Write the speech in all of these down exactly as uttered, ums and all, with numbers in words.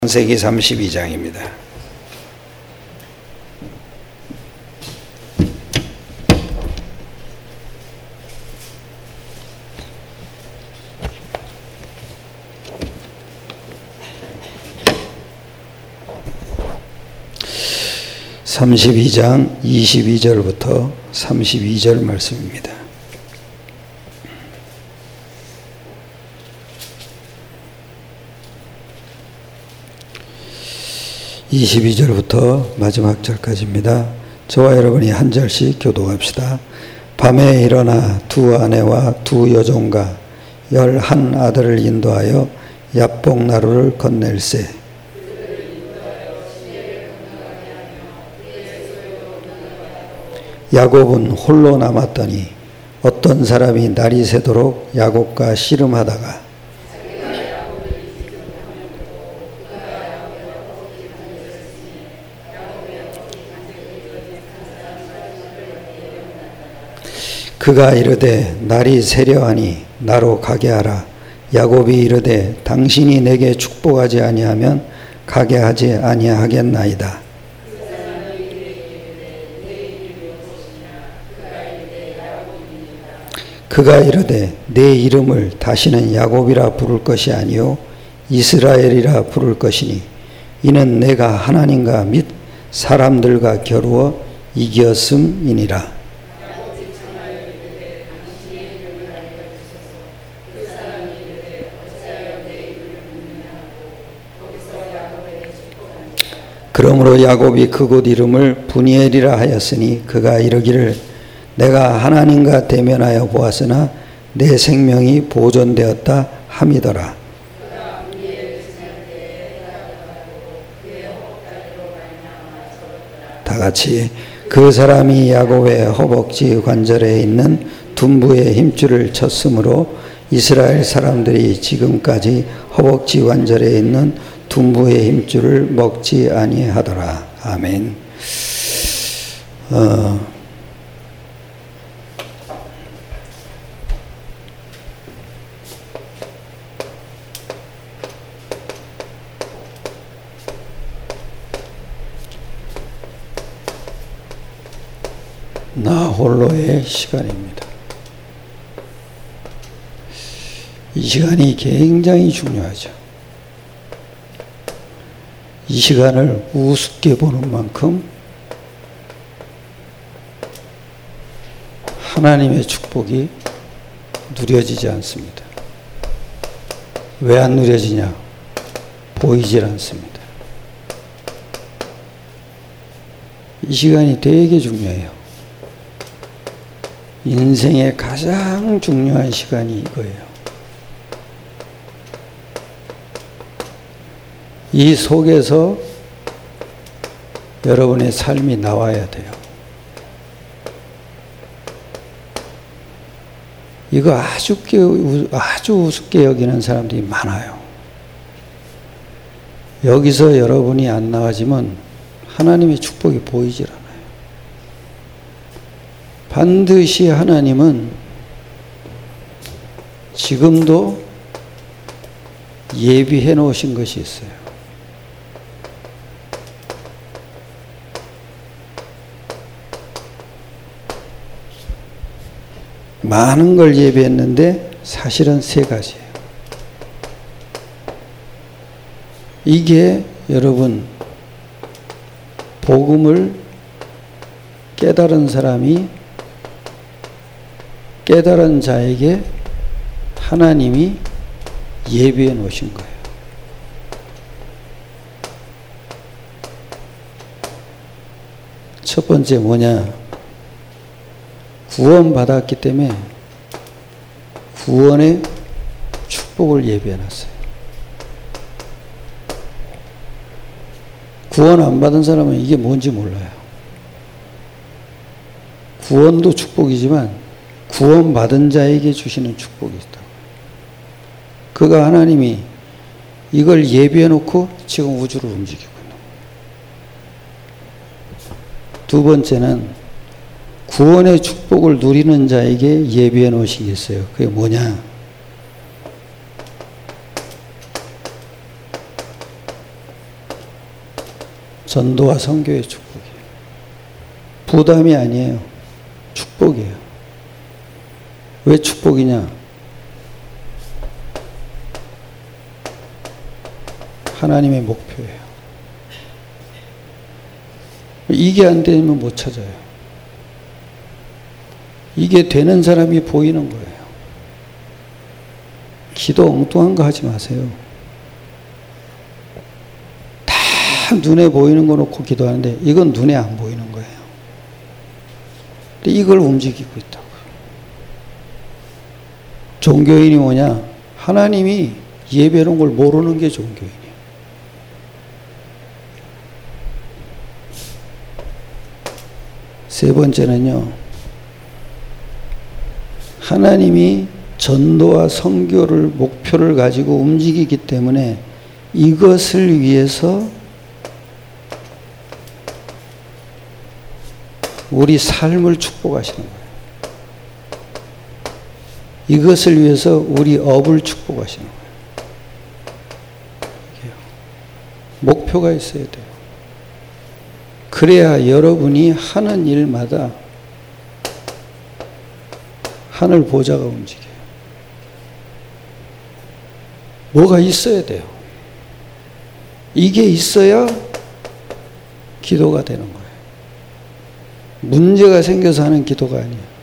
창세기 삼십이 장입니다. 삼십이 장 이십이 절부터 삼십이 절 말씀입니다. 이십이 절부터 마지막 절까지입니다. 저와 여러분이 한 절씩 교독합시다. 밤에 일어나 두 아내와 두 여종과 열한 아들을 인도하여 야복 나루를 건넬세. 야곱은 홀로 남았더니 어떤 사람이 날이 새도록 야곱과 씨름하다가 그가 이르되 날이 새려하니 나로 가게 하라. 야곱이 이르되 당신이 내게 축복하지 아니하면 가게 하지 아니하겠나이다. 그가 이르되 내 이름을 다시는 야곱이라 부를 것이 아니요 이스라엘이라 부를 것이니 이는 내가 하나님과 및 사람들과 겨루어 이겼음이니라. 그러므로 야곱이 그곳 이름을 브니엘이라 하였으니 그가 이르기를 내가 하나님과 대면하여 보았으나 내 생명이 보존되었다 함이더라. 다 같이 그 사람이 야곱의 허벅지 관절에 있는 둔부의 힘줄을 쳤으므로 이스라엘 사람들이 지금까지 허벅지 관절에 있는 둔부의 힘줄을 먹지 아니하더라. 아멘. 어, 나 홀로의 시간입니다. 이 시간이 굉장히 중요하죠. 이 시간을 우습게 보는 만큼 하나님의 축복이 누려지지 않습니다. 왜 안 누려지냐? 보이질 않습니다. 이 시간이 되게 중요해요. 인생의 가장 중요한 시간이 이거예요. 이 속에서 여러분의 삶이 나와야 돼요. 이거 아주, 아주 우습게 여기는 사람들이 많아요. 여기서 여러분이 안 나와지면 하나님의 축복이 보이질 않아요. 반드시 하나님은 지금도 예비해 놓으신 것이 있어요. 많은 걸 예비했는데 사실은 세 가지예요. 이게 여러분 복음을 깨달은 사람이 깨달은 자에게 하나님이 예비해 놓으신 거예요. 첫 번째 뭐냐? 구원받았기 때문에 구원의 축복을 예비해 놨어요. 구원 안 받은 사람은 이게 뭔지 몰라요. 구원도 축복이지만 구원받은 자에게 주시는 축복이 있다고. 그가 하나님이 이걸 예비해 놓고 지금 우주를 움직이고 있는 거예요. 두 번째는 구원의 축복을 누리는 자에게 예비해 놓으신 게 있어요. 그게 뭐냐? 전도와 선교의 축복이에요. 부담이 아니에요. 축복이에요. 왜 축복이냐? 하나님의 목표예요. 이게 안 되면 못 찾아요. 이게 되는 사람이 보이는 거예요. 기도 엉뚱한 거 하지 마세요. 다 눈에 보이는 거 놓고 기도하는데 이건 눈에 안 보이는 거예요. 근데 이걸 움직이고 있다고요. 종교인이 뭐냐? 하나님이 예배하는 걸 모르는 게 종교인이에요. 세 번째는요, 하나님이 전도와 선교를 목표를 가지고 움직이기 때문에 이것을 위해서 우리 삶을 축복하시는 거예요. 이것을 위해서 우리 업을 축복하시는 거예요. 목표가 있어야 돼요. 그래야 여러분이 하는 일마다 하늘 보좌가 움직여요. 뭐가 있어야 돼요. 이게 있어야 기도가 되는 거예요. 문제가 생겨서 하는 기도가 아니에요.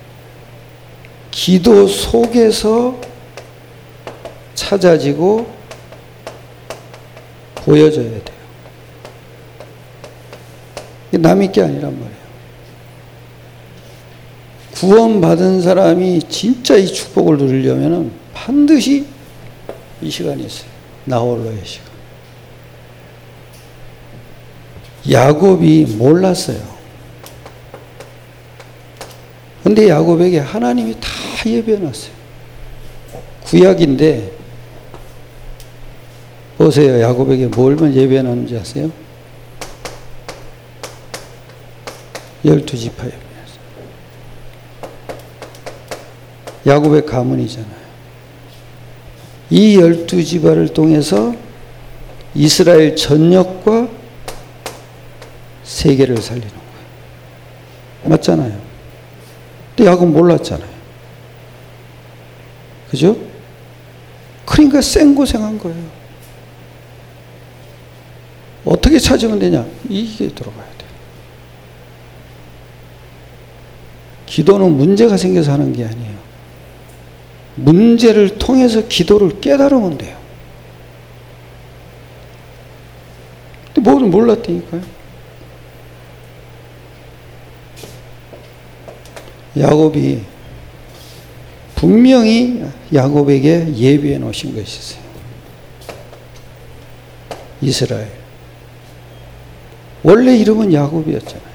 기도 속에서 찾아지고 보여져야 돼요. 남의 게 아니란 말이에요. 구원받은 사람이 진짜 이 축복을 누리려면 반드시 이 시간이 있어요. 나홀로의 시간. 야곱이 몰랐어요. 근데 야곱에게 하나님이 다 예배해놨어요. 구약인데 보세요. 야곱에게 뭘만 예배해놨는지 아세요? 열두 지파 예배했어요. 야곱의 가문이잖아요. 이 열두 지파를 통해서 이스라엘 전역과 세계를 살리는 거예요. 맞잖아요. 근데 야곱 몰랐잖아요. 그죠? 그러니까 생고생한 거예요. 어떻게 찾으면 되냐? 이게 들어가야 돼요. 기도는 문제가 생겨서 하는 게 아니에요. 문제를 통해서 기도를 깨달으면 돼요. 근데 뭐를 몰랐다니까요. 야곱이 분명히 야곱에게 예비해 놓으신 것이 있어요. 이스라엘. 원래 이름은 야곱이었잖아요.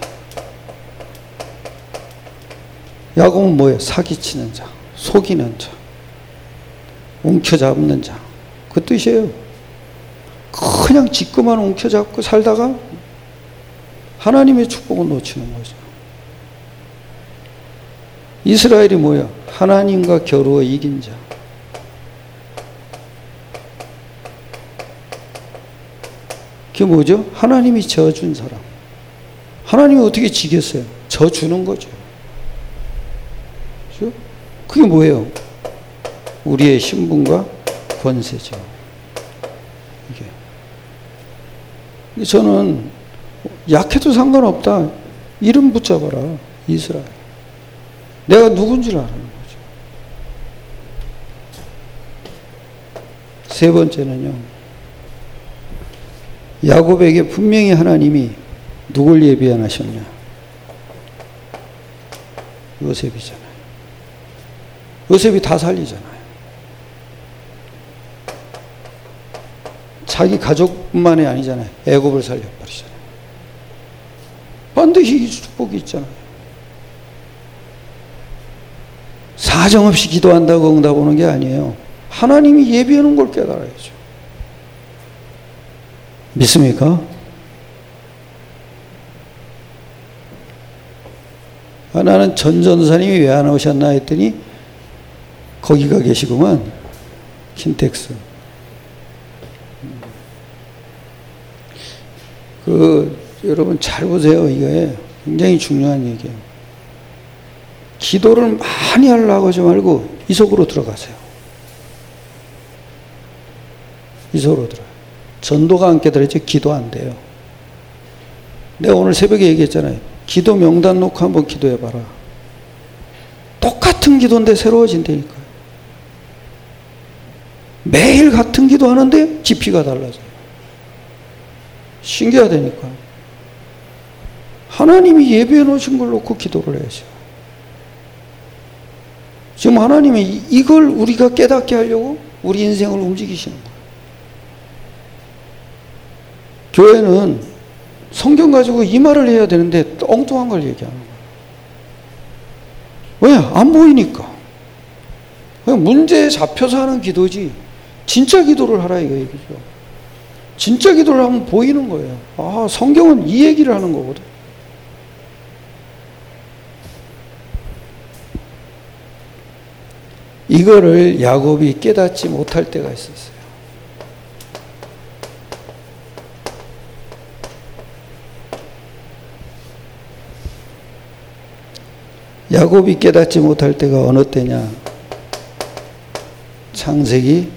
야곱은 뭐예요? 사기치는 자, 속이는 자, 움켜잡는 자. 그 뜻이에요. 그냥 지금만 움켜잡고 살다가 하나님의 축복을 놓치는 거죠. 이스라엘이 뭐야? 하나님과 겨루어 이긴 자. 그게 뭐죠? 하나님이 져준 사람. 하나님이 어떻게 지겠어요? 져주는 거죠. 그죠? 그게 뭐예요? 우리의 신분과 권세죠. 이게. 근데 저는 약해도 상관없다. 이름 붙잡아라. 이스라엘. 내가 누군지 아는 거죠. 세 번째는요. 야곱에게 분명히 하나님이 누굴 예비하셨냐? 요셉이잖아요. 요셉이 다 살리잖아요. 자기 가족뿐만이 아니잖아요. 애굽을 살려버리잖아요. 반드시 이 축복이 있잖아요. 사정없이 기도한다고 응답 오는 게 아니에요. 하나님이 예비하는 걸 깨달아야죠. 믿습니까? 아, 나는 전전사님이 왜 안 오셨나 했더니 거기가 계시구만. 킨텍스. 그 여러분 잘 보세요. 이게 굉장히 중요한 얘기예요. 기도를 많이 하려고 하지 말고 이 속으로 들어가세요. 이 속으로 들어가요. 전도가 안 깨달아지 기도 안 돼요. 내가 오늘 새벽에 얘기했잖아요. 기도 명단 놓고 한번 기도해봐라. 똑같은 기도인데 새로워진다니까요. 매일 같은 기도 하는데 깊이가 달라져요. 신기하다니까요. 하나님이 예배해 놓으신 걸 놓고 기도를 해야죠. 지금 하나님이 이걸 우리가 깨닫게 하려고 우리 인생을 움직이시는 거예요. 교회는 성경 가지고 이 말을 해야 되는데 엉뚱한 걸 얘기하는 거예요. 왜? 안 보이니까. 그냥 문제에 잡혀서 하는 기도지 진짜 기도를 하라 이거 얘기죠. 진짜 기도를 하면 보이는 거예요. 아, 성경은 이 얘기를 하는 거거든. 이거를 야곱이 깨닫지 못할 때가 있었어요. 야곱이 깨닫지 못할 때가 어느 때냐? 창세기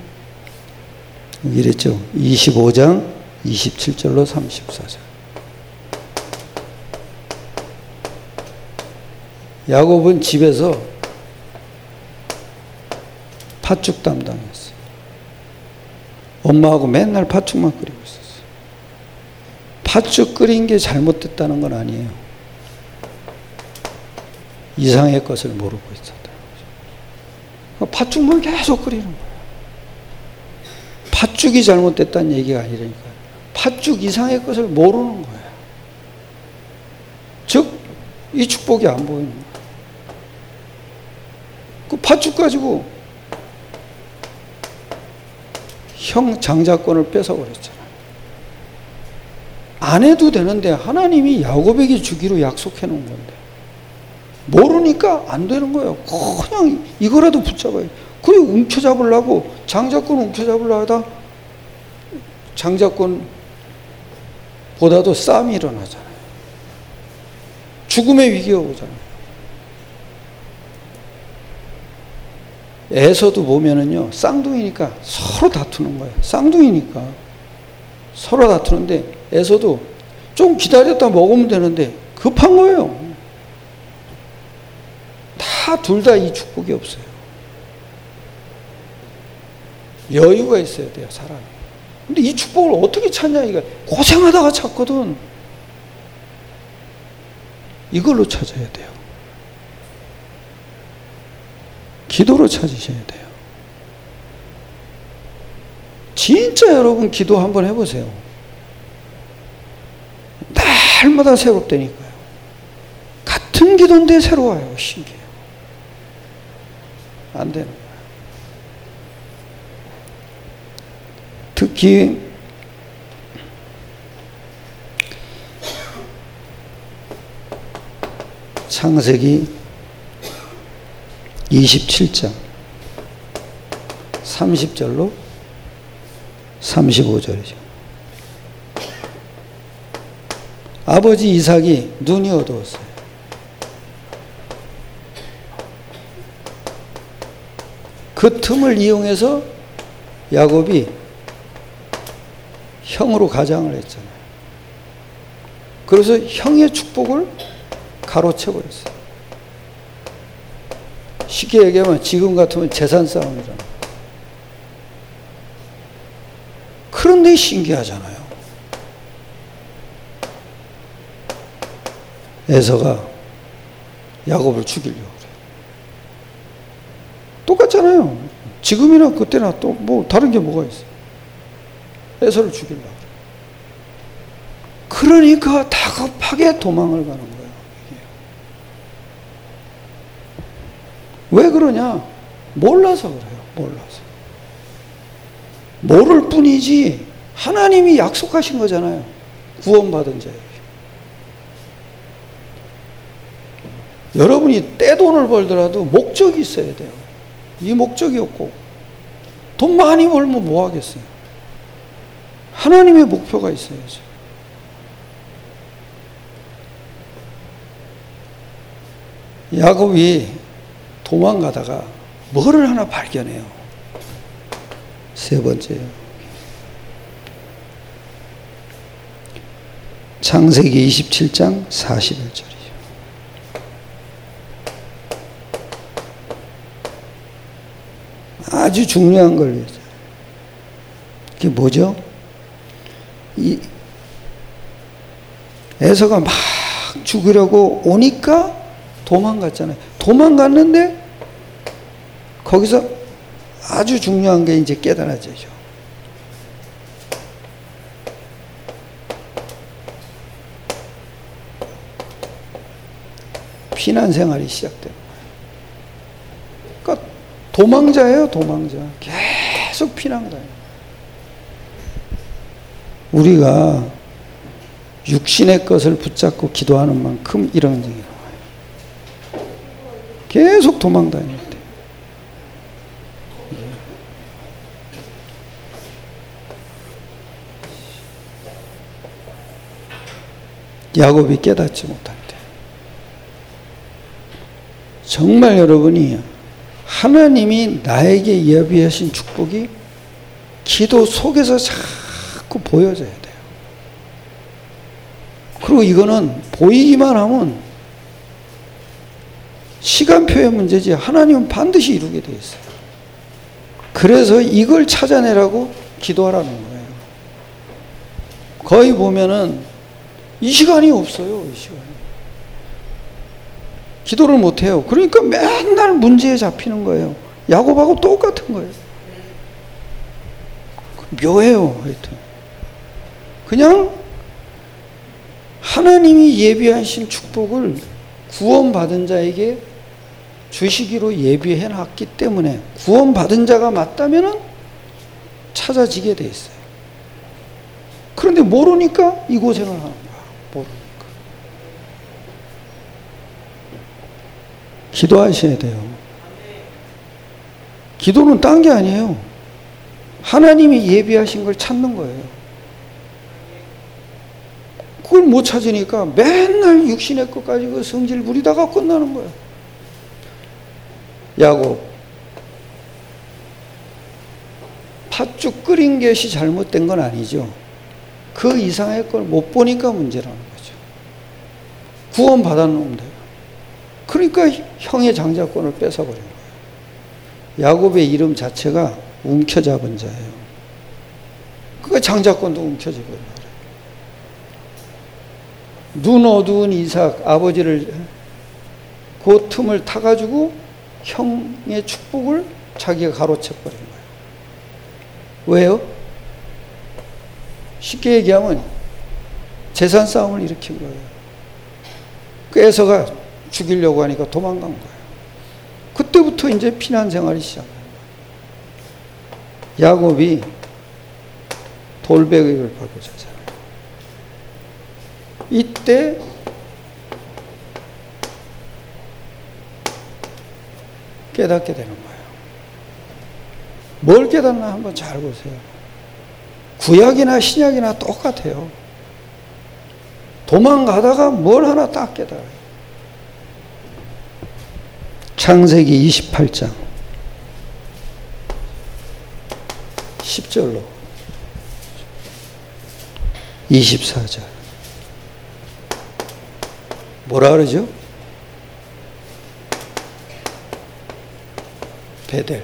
이랬죠. 이십오 장 이십칠 절로 삼십사 절. 야곱은 집에서 팥죽 담당했어요. 엄마하고 맨날 팥죽만 끓이고 있었어요. 팥죽 끓인 게 잘못됐다는 건 아니에요. 이상의 것을 모르고 있었다. 팥죽만 계속 끓이는 거예요. 팥죽이 잘못됐다는 얘기가 아니라니까요. 팥죽 이상의 것을 모르는 거예요. 즉, 이 축복이 안 보이는 거예요. 그 팥죽 가지고 형 장자권을 뺏어버렸잖아요. 안 해도 되는데 하나님이 야곱에게 주기로 약속해 놓은 건데 모르니까 안 되는 거예요. 그냥 이거라도 붙잡아요. 그리고 움켜잡으려고 장자권 움켜잡으려고 하다 장자권보다도 싸움이 일어나잖아요. 죽음의 위기가 오잖아요. 에서도 보면은요, 쌍둥이니까 서로 다투는 거예요. 쌍둥이니까 서로 다투는데 에서도 좀 기다렸다 먹으면 되는데 급한 거예요. 다 둘 다 이 축복이 없어요. 여유가 있어야 돼요, 사람이. 근데 이 축복을 어떻게 찾냐, 이거. 고생하다가 찾거든. 이걸로 찾아야 돼요. 기도로 찾으셔야 돼요. 진짜 여러분 기도 한번 해보세요. 날마다 새롭다니까요. 같은 기도인데 새로워요. 신기해요. 안 되는 거예요. 특히 창세기 이십칠 장 삼십 절로 삼십오 절이죠. 아버지 이삭이 눈이 어두웠어요. 그 틈을 이용해서 야곱이 형으로 가장을 했잖아요. 그래서 형의 축복을 가로채버렸어요. 쉽게 얘기하면 지금 같으면 재산 싸움이잖아요. 그런데 신기하잖아요. 에서가 야곱을 죽이려고 그래요. 똑같잖아요. 지금이나 그때나 또 뭐 다른 게 뭐가 있어요. 에서를 죽이려고 그래요. 그러니까 다급하게 도망을 가는 거예요. 왜 그러냐? 몰라서 그래요. 몰라서. 모를 뿐이지 하나님이 약속하신 거잖아요. 구원받은 자에게. 여러분이 떼돈을 벌더라도 목적이 있어야 돼요. 이 목적이 없고 돈 많이 벌면 뭐 하겠어요? 하나님의 목표가 있어야죠. 야곱이 도망가다가 뭐를 하나 발견해요. 세 번째요. 창세기 이십칠 장 사십일 절이죠. 아주 중요한 걸 얘기해요. 그게 뭐죠? 이 에서가 막 죽으려고 오니까 도망갔잖아요. 도망갔는데 거기서 아주 중요한 게 이제 깨달아지죠. 피난 생활이 시작된 거예요. 그러니까 도망자예요, 도망자. 계속 피난 가요. 우리가 육신의 것을 붙잡고 기도하는 만큼 이런 적이 나와요. 계속 도망다닐 때. 야곱이 깨닫지 못할 때. 정말 여러분이 하나님이 나에게 예비하신 축복이 기도 속에서 자꾸 보여져야 돼요. 그리고 이거는 보이기만 하면 시간표의 문제지 하나님은 반드시 이루게 돼 있어요. 그래서 이걸 찾아내라고 기도하라는 거예요. 거의 보면은 이 시간이 없어요. 이 시간이. 기도를 못해요. 그러니까 맨날 문제에 잡히는 거예요. 야곱하고 똑같은 거예요. 묘해요. 하여튼. 그냥 하나님이 예비하신 축복을 구원받은 자에게 주시기로 예비해 놨기 때문에 구원받은 자가 맞다면 찾아지게 돼 있어요. 그런데 모르니까 이 고생을 하는 거야. 모르니까. 기도하셔야 돼요. 기도는 딴 게 아니에요. 하나님이 예비하신 걸 찾는 거예요. 그걸 못 찾으니까 맨날 육신의 것 가지고 성질 부리다가 끝나는 거예요. 야곱. 팥죽 끓인 것이 잘못된 건 아니죠. 그 이상의 걸 못 보니까 문제라는 거죠. 구원 받았는데. 그러니까 형의 장자권을 뺏어버린 거예요. 야곱의 이름 자체가 움켜잡은 자예요. 그러니까 장자권도 움켜쥐고 있는 거예요. 눈 어두운 이삭 아버지를 그 틈을 타가지고 형의 축복을 자기가 가로채버린 거예요. 왜요? 쉽게 얘기하면 재산 싸움을 일으킨 거예요. 그 에서가 죽이려고 하니까 도망간 거예요. 그때부터 이제 피난 생활이 시작한 거예요. 야곱이 돌베개를 밟고 자잖아요. 이때 깨닫게 되는 거예요. 뭘 깨닫나 한번 잘 보세요. 구약이나 신약이나 똑같아요. 도망가다가 뭘 하나 딱 깨달아요. 창세기 이십팔 장 십 절로 이십사 절 뭐라 그러죠? 베델.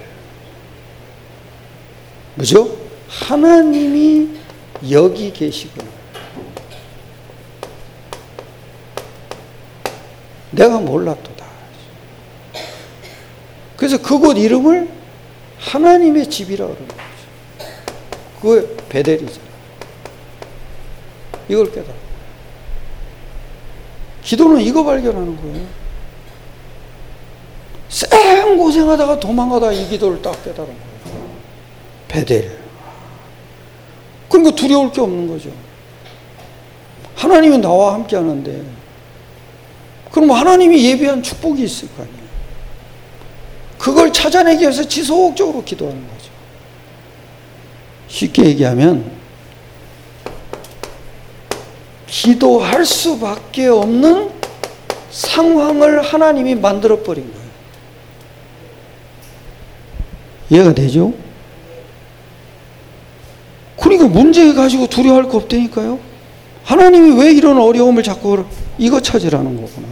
뭐죠? 하나님이 여기 계시구나. 내가 몰랐도다. 그래서 그곳 이름을 하나님의 집이라고 그러는 거죠. 그게 베델이잖아. 이걸 깨달아. 기도는 이거 발견하는 거예요. 쌩 고생하다가 도망가다가 이 기도를 딱 깨달은 거예요. 베델. 그러니까 두려울 게 없는 거죠. 하나님은 나와 함께 하는데 그럼 하나님이 예비한 축복이 있을 거 아니에요. 그걸 찾아내기 위해서 지속적으로 기도하는 거죠. 쉽게 얘기하면 기도할 수밖에 없는 상황을 하나님이 만들어버린 거예요. 이해가 되죠? 그러니까 문제 가지고 두려워할 거 없다니까요. 하나님이 왜 이런 어려움을 자꾸 이거 찾으라는 거구나.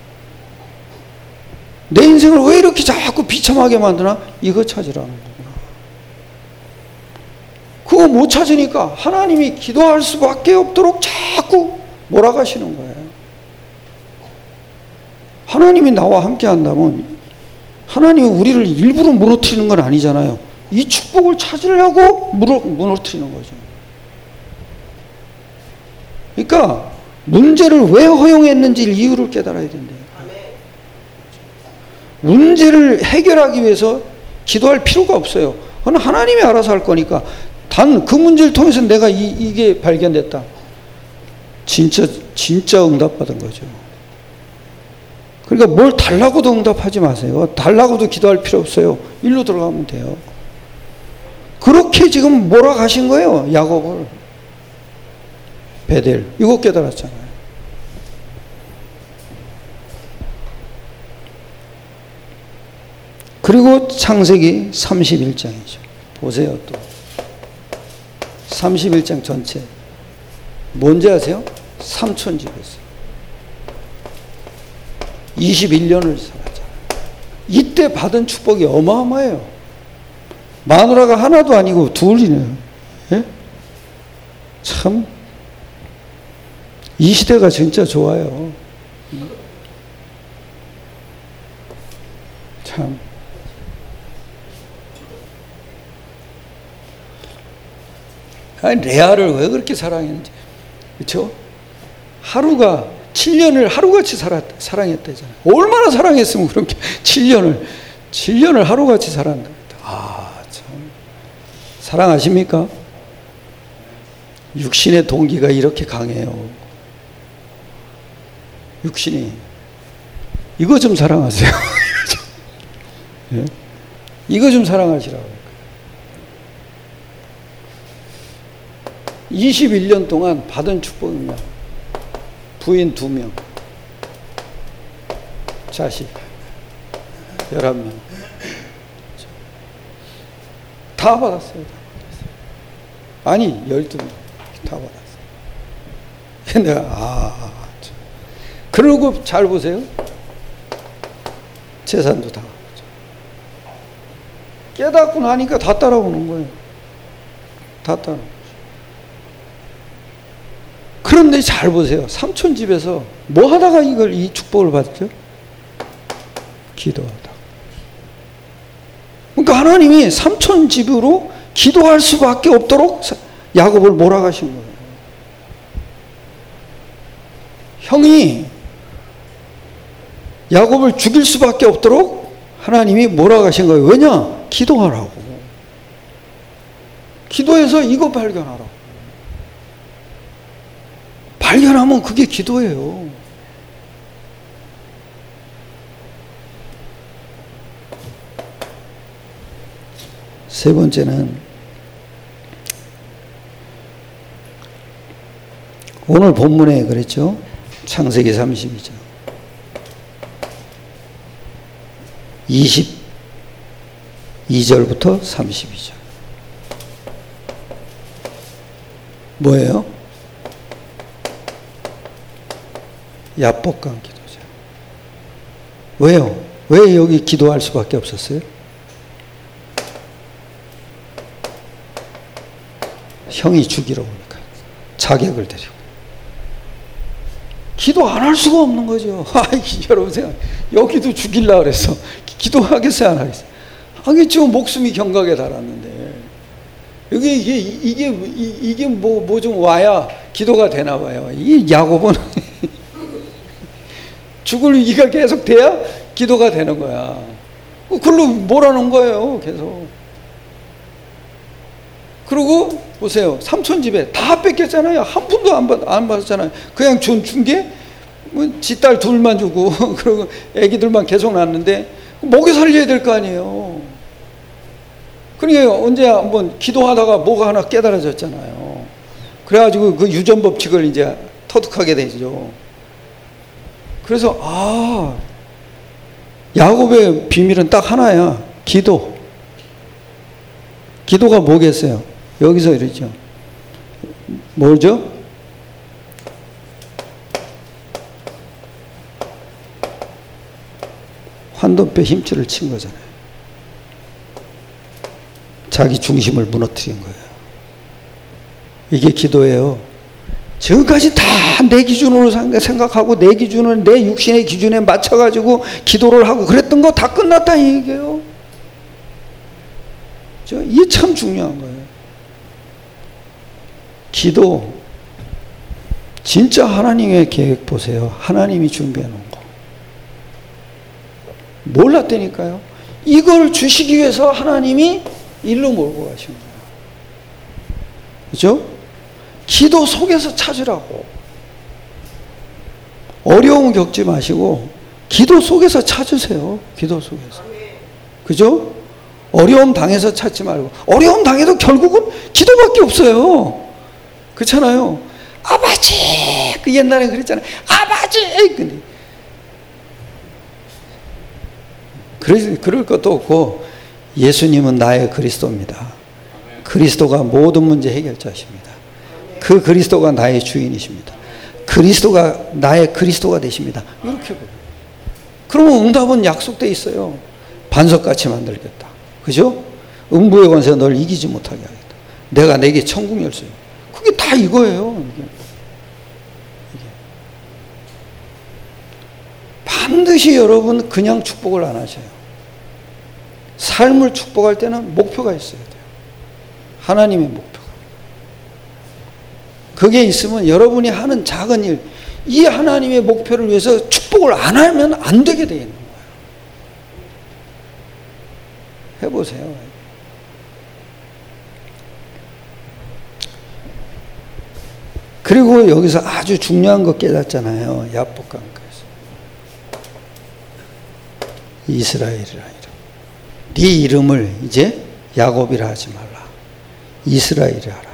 내 인생을 왜 이렇게 자꾸 비참하게 만드나? 이거 찾으라는 거구나. 그거 못 찾으니까 하나님이 기도할 수밖에 없도록 자꾸 몰아가시는 거예요. 하나님이 나와 함께 한다면 하나님이 우리를 일부러 무너뜨리는 건 아니잖아요. 이 축복을 찾으려고 무너뜨리는 거죠. 그러니까 문제를 왜 허용했는지 이유를 깨달아야 된대요. 문제를 해결하기 위해서 기도할 필요가 없어요. 그건 하나님이 알아서 할 거니까. 단 그 문제를 통해서 내가 이, 이게 발견됐다. 진짜 진짜 응답받은 거죠. 그러니까 뭘 달라고도 응답하지 마세요. 달라고도 기도할 필요 없어요. 일로 들어가면 돼요. 그렇게 지금 몰아가신 거예요. 야곱을. 베델. 이거 깨달았잖아요. 그리고 창세기 삼십일 장이죠. 보세요. 또 삼십일 장 전체 뭔지 아세요? 삼촌 집에서 이십일 년을 살았잖아요. 이때 받은 축복이 어마어마해요. 마누라가 하나도 아니고 둘이네요. 예? 참 이 시대가 진짜 좋아요. 참. 아니, 레아를 왜 그렇게 사랑했는지. 그렇죠? 하루가 칠 년을 하루같이 살았, 사랑했다잖아요. 얼마나 사랑했으면 그렇게 칠 년을 칠 년을 하루같이 살았다. 아, 참. 사랑하십니까? 육신의 동기가 이렇게 강해요. 육신이. 이거 좀 사랑하세요. 예? 이거 좀 사랑하시라고. 이십일 년 동안 받은 축복은요. 부인 두 명, 자식 열한 명. 다 받았어요. 다 받았어요. 아니, 열두 명. 다 받았어요. 근데, 아, 참. 그러고 잘 보세요. 재산도 다. 깨닫고 나니까 다 따라오는 거예요. 다 따라오는 거예요. 그런데 잘 보세요. 삼촌 집에서 뭐 하다가 이걸, 이 축복을 받죠? 기도하다. 그러니까 하나님이 삼촌 집으로 기도할 수밖에 없도록 야곱을 몰아가신 거예요. 형이 야곱을 죽일 수밖에 없도록 하나님이 몰아가신 거예요. 왜냐? 기도하라고. 기도해서 이거 발견하라고. 발견하면 그게 기도예요. 세 번째는 오늘 본문에 그랬죠. 창세기 삼십이 장 이십이 절부터 삼십이 절 뭐예요? 야복강 기도죠. 왜요? 왜 여기 기도할 수밖에 없었어요? 형이 죽이러 오니까 자객을 데리고 기도 안 할 수가 없는 거죠. 아이, 여러분 생각, 여기도 죽이려고 그랬어. 기도하겠어요, 안 하겠어요? 하겠죠. 목숨이 경각에 달았는데. 여기 이게 이게 이게 뭐 뭐 좀 와야 기도가 되나 봐요. 이 야곱은 죽을 위기가 계속 돼야 기도가 되는 거야. 그걸로 몰아놓은 거예요, 계속. 그리고 보세요. 삼촌 집에 다 뺏겼잖아요. 한 푼도 안, 받, 안 받았잖아요. 그냥 준, 준 게, 뭐, 지 딸 둘만 주고, 그리고 애기들만 계속 낳았는데, 먹여 살려야 될 거 아니에요. 그러니까 언제 한번 기도하다가 뭐가 하나 깨달아졌잖아요. 그래가지고 그 유전 법칙을 이제 터득하게 되죠. 그래서 아, 야곱의 비밀은 딱 하나야. 기도. 기도가 뭐겠어요? 여기서 이러죠. 뭐죠? 환도뼈 힘줄을 친 거잖아요. 자기 중심을 무너뜨린 거예요. 이게 기도예요. 지금까지 다 내 기준으로 생각하고 내 기준을 내 육신의 기준에 맞춰가지고 기도를 하고 그랬던 거 다 끝났다 이 얘기예요. 이게 참 중요한 거예요. 기도. 진짜 하나님의 계획 보세요. 하나님이 준비해 놓은 거. 몰랐다니까요. 이걸 주시기 위해서 하나님이 일로 몰고 가신 거예요. 그죠? 기도 속에서 찾으라고. 어려움 겪지 마시고 기도 속에서 찾으세요. 기도 속에서. 그죠? 어려움 당해서 찾지 말고. 어려움 당해도 결국은 기도밖에 없어요. 그렇잖아요. 아버지! 그 옛날에 그랬잖아요. 아버지! 근데 그럴, 그럴 것도 없고 예수님은 나의 그리스도입니다. 그리스도가 모든 문제 해결자십니다. 그 그리스도가 나의 주인이십니다. 그리스도가 나의 그리스도가 되십니다. 이렇게 보여요. 그러면 응답은 약속돼 있어요. 반석같이 만들겠다. 그죠? 음부의 권세가 널 이기지 못하게 하겠다. 내가 내게 천국 열쇠. 그게 다 이거예요. 이게. 이게. 반드시 여러분 그냥 축복을 안 하셔요. 삶을 축복할 때는 목표가 있어야 돼요. 하나님의 목표가. 그게 있으면 여러분이 하는 작은 일, 이 하나님의 목표를 위해서 축복을 안 하면 안 되게 되어 있는 거예요. 해보세요. 그리고 여기서 아주 중요한 거 깨닫잖아요. 야복강가에서. 이스라엘이라 이름. 네 이름을 이제 야곱이라 하지 말라. 이스라엘이라 하라.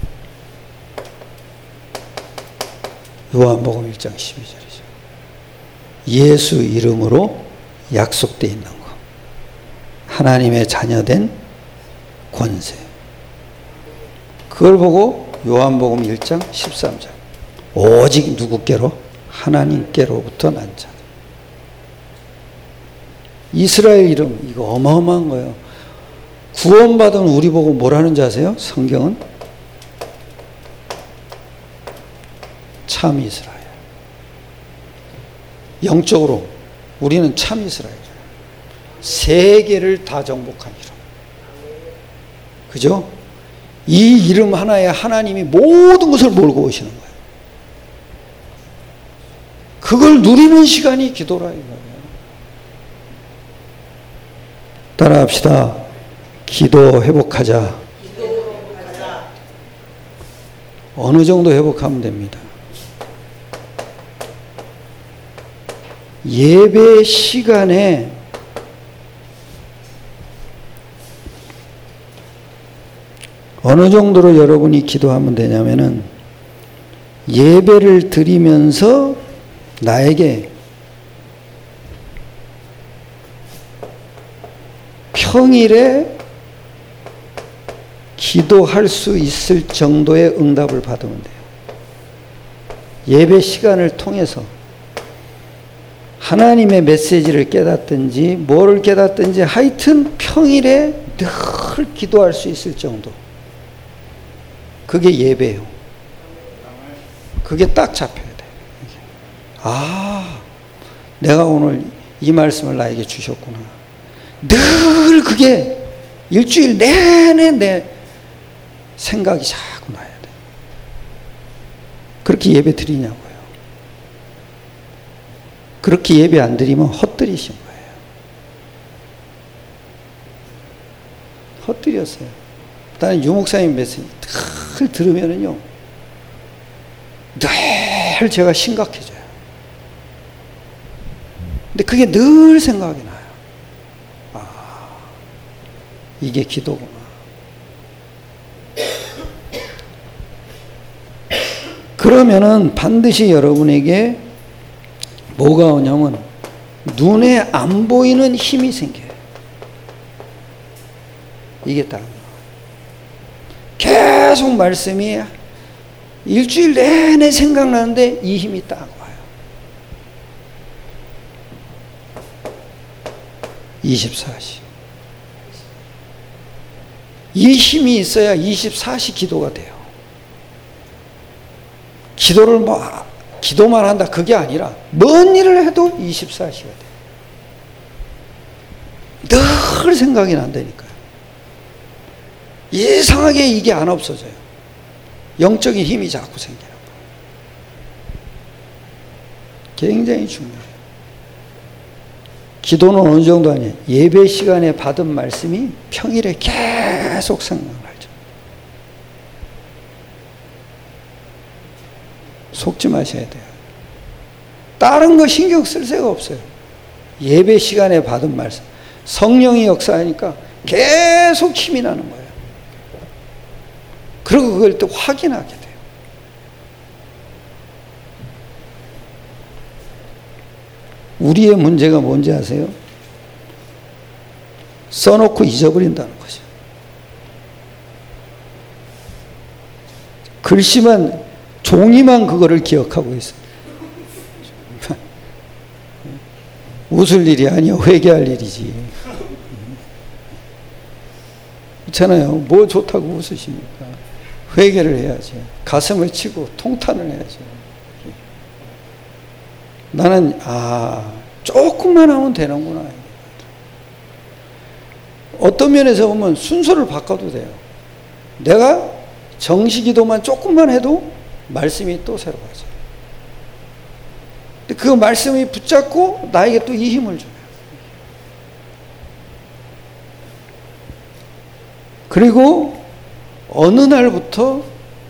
요한복음 일 장 십이 절이죠. 예수 이름으로 약속되어 있는 거. 하나님의 자녀된 권세. 그걸 보고 요한복음 일 장 십삼 절. 오직 누구께로? 하나님께로부터 난 자. 이스라엘 이름, 이거 어마어마한 거예요. 구원받은 우리 보고 뭐라는지 아세요? 성경은 참 이스라엘. 영적으로 우리는 참 이스라엘이에요. 세계를 다 정복한 이름. 그죠? 이 이름 하나에 하나님이 모든 것을 몰고 오시는 거예요. 그걸 누리는 시간이 기도라 이거예요. 따라합시다. 기도 회복하자. 기도 회복하자. 어느 정도 회복하면 됩니다. 예배 시간에 어느 정도로 여러분이 기도하면 되냐면은 예배를 드리면서 나에게 평일에 기도할 수 있을 정도의 응답을 받으면 돼요. 예배 시간을 통해서 하나님의 메시지를 깨닫든지 뭐를 깨닫든지 하여튼 평일에 늘 기도할 수 있을 정도. 그게 예배예요. 그게 딱 잡혀야 돼. 아, 내가 오늘 이 말씀을 나에게 주셨구나. 늘 그게 일주일 내내 내 생각이 자꾸 나야 돼. 그렇게 예배 드리냐고요. 그렇게 예배 안 드리면 헛들이신 거예요. 헛들였어요. 나는 유목사님 메시지 늘 들으면은요, 늘 제가 심각해져요. 근데 그게 늘 생각이 나요. 아, 이게 기도구나. 그러면은 반드시 여러분에게 뭐가 오냐면 눈에 안 보이는 힘이 생겨요. 이게 딱 계속 말씀이 일주일 내내 생각나는데 이 힘이 딱 와요. 이십사 시. 이 힘이 있어야 이십사 시 기도가 돼요. 기도를 뭐 기도만 한다 그게 아니라 뭔 일을 해도 이십사 시가 돼요. 늘 생각이 난다니까요. 이상하게 이게 안 없어져요. 영적인 힘이 자꾸 생기는 거예요. 굉장히 중요해요. 기도는 어느 정도 아니에요. 예배 시간에 받은 말씀이 평일에 계속 생각나죠. 속지 마셔야 돼요. 다른 거 신경 쓸 새가 없어요. 예배 시간에 받은 말씀. 성령이 역사하니까 계속 힘이 나는 거예요. 그리고 그걸 또 확인하게 돼요. 우리의 문제가 뭔지 아세요? 써놓고 잊어버린다는 거죠. 글씨만, 종이만 그거를 기억하고 있어요. 웃을 일이 아니요, 회개할 일이지. 그렇잖아요. 뭐 좋다고 웃으십니까? 회개를 해야지. 가슴을 치고 통탄을 해야지. 나는 아 조금만 하면 되는구나. 어떤 면에서 보면 순서를 바꿔도 돼요. 내가 정시기도만 조금만 해도 말씀이 또 새로 가죠. 그 말씀이 붙잡고 나에게 또 이 힘을 줘요. 그리고 어느 날부터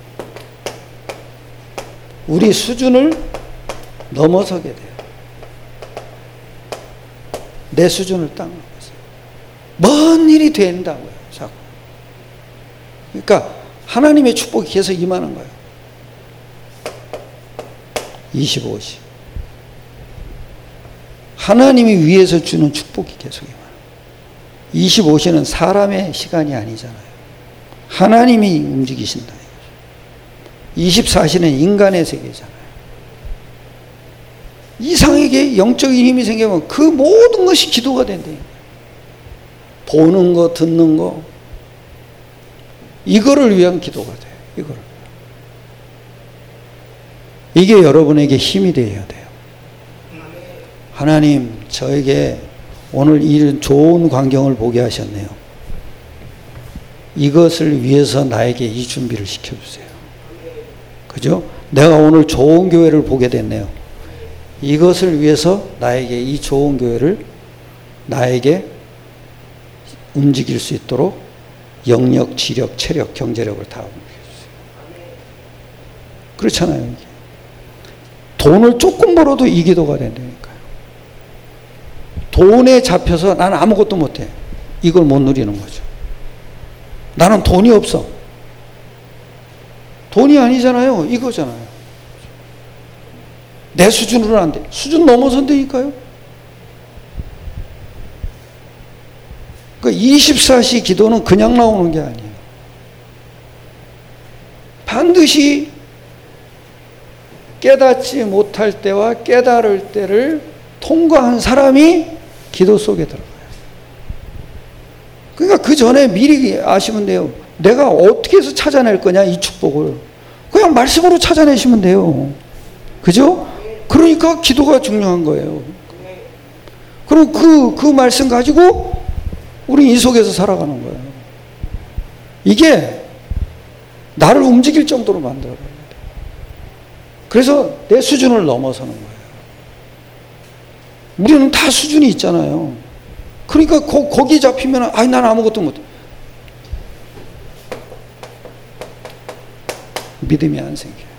우리 수준을 넘어서게 돼요. 내 수준을 딱 넘어서요. 먼 일이 된다고요. 자꾸. 그러니까 하나님의 축복이 계속 임하는 거예요. 이십오 시. 하나님이 위에서 주는 축복이 계속 임하는 거예요. 이십오 시는 사람의 시간이 아니잖아요. 하나님이 움직이신다. 이십사 시는 인간의 세계잖아요. 이상하게 영적인 힘이 생기면 그 모든 것이 기도가 된대요. 보는 거, 듣는 거, 이거를 위한 기도가 돼요. 이거를. 이게 여러분에게 힘이 되어야 돼요. 하나님, 저에게 오늘 이런 좋은 광경을 보게 하셨네요. 이것을 위해서 나에게 이 준비를 시켜주세요. 그죠? 내가 오늘 좋은 교회를 보게 됐네요. 이것을 위해서 나에게 이 좋은 교회를 나에게 움직일 수 있도록 영력, 지력, 체력, 경제력을 다 움직여주세요. 그렇잖아요. 이게. 돈을 조금 벌어도 이 기도가 된다니까요. 돈에 잡혀서 나는 아무것도 못해. 이걸 못 누리는 거죠. 나는 돈이 없어. 돈이 아니잖아요. 이거잖아요. 내 수준으로는 안 돼. 수준 넘어선다니까요. 그러니까 이십사 시 기도는 그냥 나오는 게 아니에요. 반드시 깨닫지 못할 때와 깨달을 때를 통과한 사람이 기도 속에 들어가요. 그러니까 그 전에 미리 아시면 돼요. 내가 어떻게 해서 찾아낼 거냐, 이 축복을. 그냥 말씀으로 찾아내시면 돼요. 그죠? 그러니까 기도가 중요한 거예요. 그럼 그, 그 말씀 가지고 우리 이 속에서 살아가는 거예요. 이게 나를 움직일 정도로 만들어야 돼요. 그래서 내 수준을 넘어서는 거예요. 우리는 다 수준이 있잖아요. 그러니까 거, 거기 잡히면 아이 난 아무것도 못해. 믿음이 안 생겨요.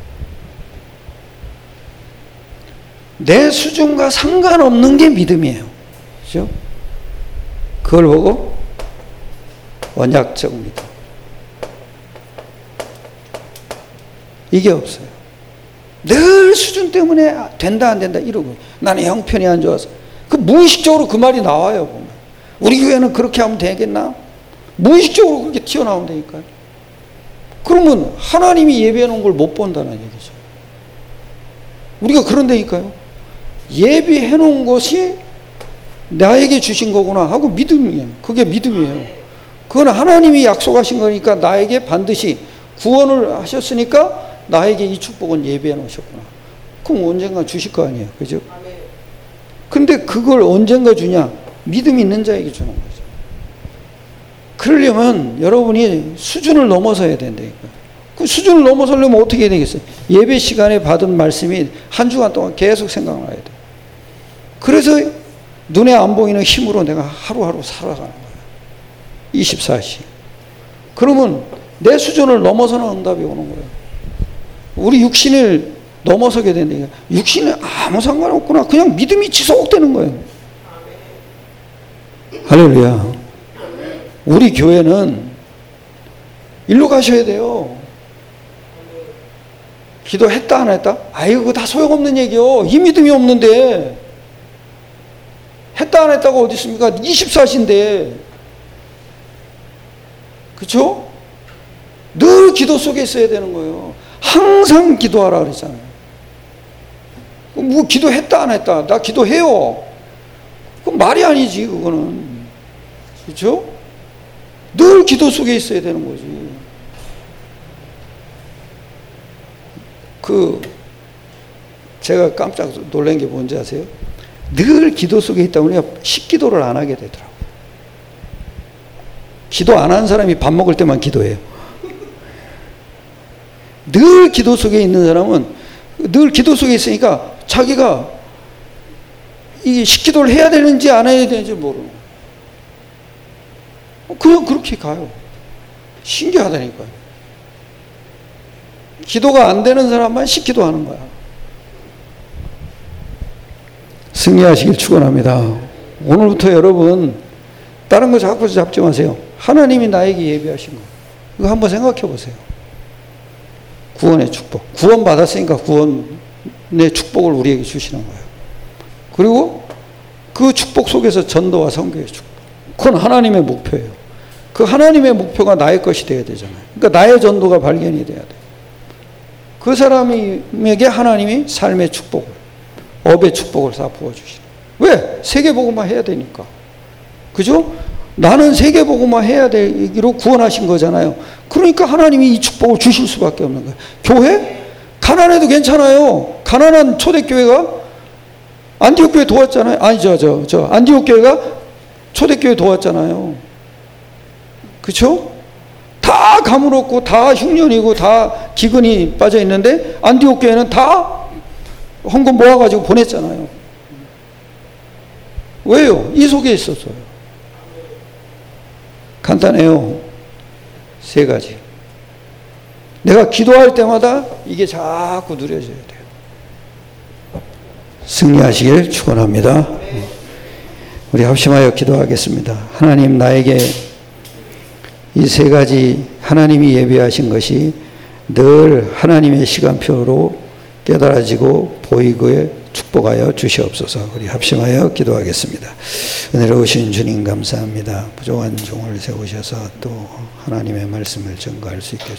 내 수준과 상관없는 게 믿음이에요. 그렇죠? 그걸 보고 언약적 믿음. 이게 없어요. 늘 수준 때문에 된다 안 된다 이러고 나는 형편이 안 좋아서 그 무의식적으로 그 말이 나와요. 보면 우리 교회는 그렇게 하면 되겠나? 무의식적으로 그렇게 튀어나온다니까요. 그러면 하나님이 예배해 놓은 걸 못 본다는 얘기죠. 우리가 그런다니까요. 예비해 놓은 것이 나에게 주신 거구나 하고 믿음이에요. 그게 믿음이에요. 그건 하나님이 약속하신 거니까 나에게 반드시 구원을 하셨으니까 나에게 이 축복은 예비해 놓으셨구나. 그럼 언젠가 주실 거 아니에요. 그죠? 근데 그걸 언젠가 주냐? 믿음이 있는 자에게 주는 거죠. 그러려면 여러분이 수준을 넘어서야 된다니까. 그 수준을 넘어서려면 어떻게 해야 되겠어요? 예배 시간에 받은 말씀이 한 주간 동안 계속 생각나야 돼. 그래서 눈에 안 보이는 힘으로 내가 하루하루 살아가는 거예요. 이십사 시. 그러면 내 수준을 넘어서는 응답이 오는 거예요. 우리 육신을 넘어서게 된다니까. 육신은 아무 상관없구나. 그냥 믿음이 지속되는 거예요. 할렐루야. 우리 교회는 일로 가셔야 돼요. 기도했다 안 했다? 아이고 그거 다 소용없는 얘기요. 이 믿음이 없는데 했다 안 했다가 어디 있습니까? 이십사 시인데 그렇죠? 늘 기도 속에 있어야 되는 거예요. 항상 기도하라 그랬잖아요. 뭐 기도했다 안 했다? 나 기도해요. 그건 말이 아니지 그거는. 그렇죠? 늘 기도 속에 있어야 되는 거지. 그 제가 깜짝 놀란 게 뭔지 아세요? 늘 기도 속에 있다 보니까 식기도를 안 하게 되더라고요. 기도 안 하는 사람이 밥 먹을 때만 기도해요. 늘 기도 속에 있는 사람은 늘 기도 속에 있으니까 자기가 이 식기도를 해야 되는지 안 해야 되는지 모르는 그냥 그렇게 가요. 신기하다니까요. 기도가 안 되는 사람만 식기도 하는 거야. 승리하시길 축원합니다. 오늘부터 여러분 다른 거 자꾸 잡지 마세요. 하나님이 나에게 예비하신 거. 이거 한번 생각해 보세요. 구원의 축복. 구원 받았으니까 구원의 축복을 우리에게 주시는 거예요. 그리고 그 축복 속에서 전도와 선교의 축복. 그건 하나님의 목표예요. 그 하나님의 목표가 나의 것이 되어야 되잖아요. 그러니까 나의 전도가 발견이 돼야 돼요. 그 사람에게 하나님이 삶의 축복을, 업의 축복을 다 부어주시는. 왜? 세계복음화 해야 되니까. 그죠? 나는 세계복음화 해야 되기로 구원하신 거잖아요. 그러니까 하나님이 이 축복을 주실 수밖에 없는 거예요. 교회? 가난해도 괜찮아요. 가난한 초대교회가 안디옥 교회 도왔잖아요. 아니, 저, 저, 저, 안디옥 교회가 초대교회 도왔잖아요. 그쵸? 다 가물었고, 다 흉년이고, 다 기근이 빠져 있는데, 안디옥 교회는 다 헌금 모아가지고 보냈잖아요. 왜요? 이 속에 있었어요. 간단해요. 세 가지. 내가 기도할 때마다 이게 자꾸 누려져야 돼요. 승리하시길 축원합니다. 우리 합심하여 기도하겠습니다. 하나님, 나에게 이 세 가지 하나님이 예비하신 것이 늘 하나님의 시간표로 깨달아지고 보이고 축복하여 주시옵소서. 우리 합심하여 기도하겠습니다. 은혜로우신 주님 감사합니다. 부족한 종을 세우셔서 또 하나님의 말씀을 전가할 수 있게